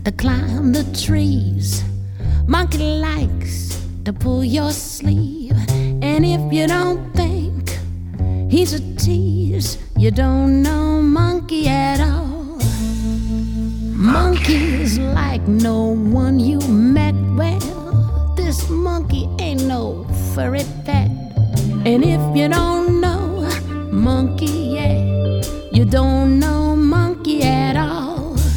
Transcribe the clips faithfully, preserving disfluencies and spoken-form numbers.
to climb the trees. Monkey likes to pull your sleeve. And if you don't think he's a tease, you don't know monkey at all. Monkey's like no one you met. Well, this monkey ain't no furry pet. And if you don't know monkey yet, you don't know monkey at all.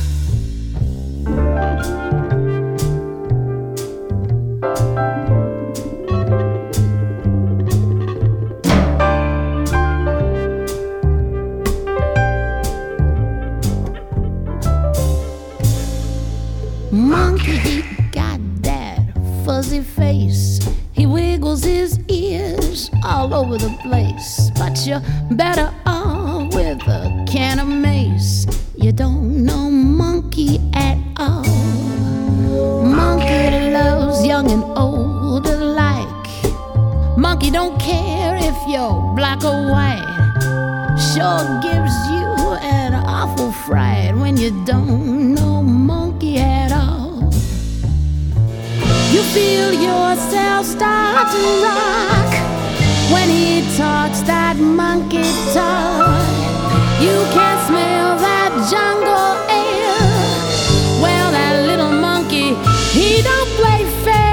Monkey, he got that fuzzy face. He wiggles his ears all over the place. But you're better off with a can of mace. You don't know monkey at all. Monkey loves young and old alike. Monkey don't care if you're black or white. Sure gives you an awful fright when you don't know monkey at all. You feel yourself start to rock when he talks that monkey talk. You can smell that jungle air. Well, that little monkey, he don't play fair.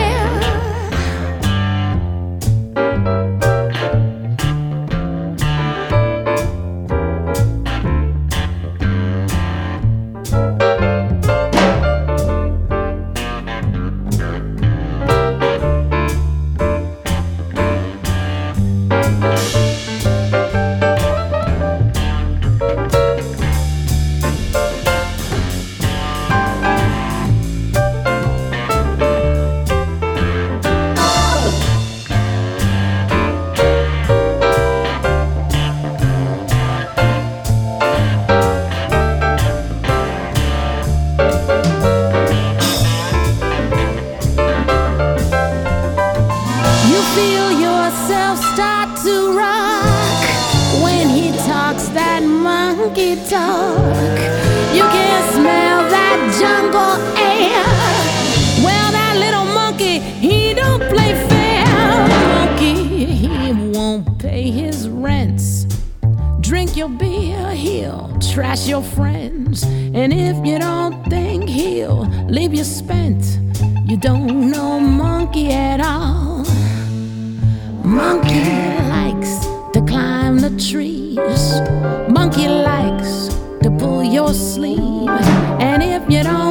Feel yourself start to rock when he talks that monkey talk. You can smell that jungle air. Well, that little monkey, he don't play fair. Monkey, he won't pay his rents. Drink your beer, he'll trash your friends. And if you don't think he'll leave you spent, you don't know monkey at all. Monkey likes to climb the trees. Monkey likes to pull your sleeve. And if you don't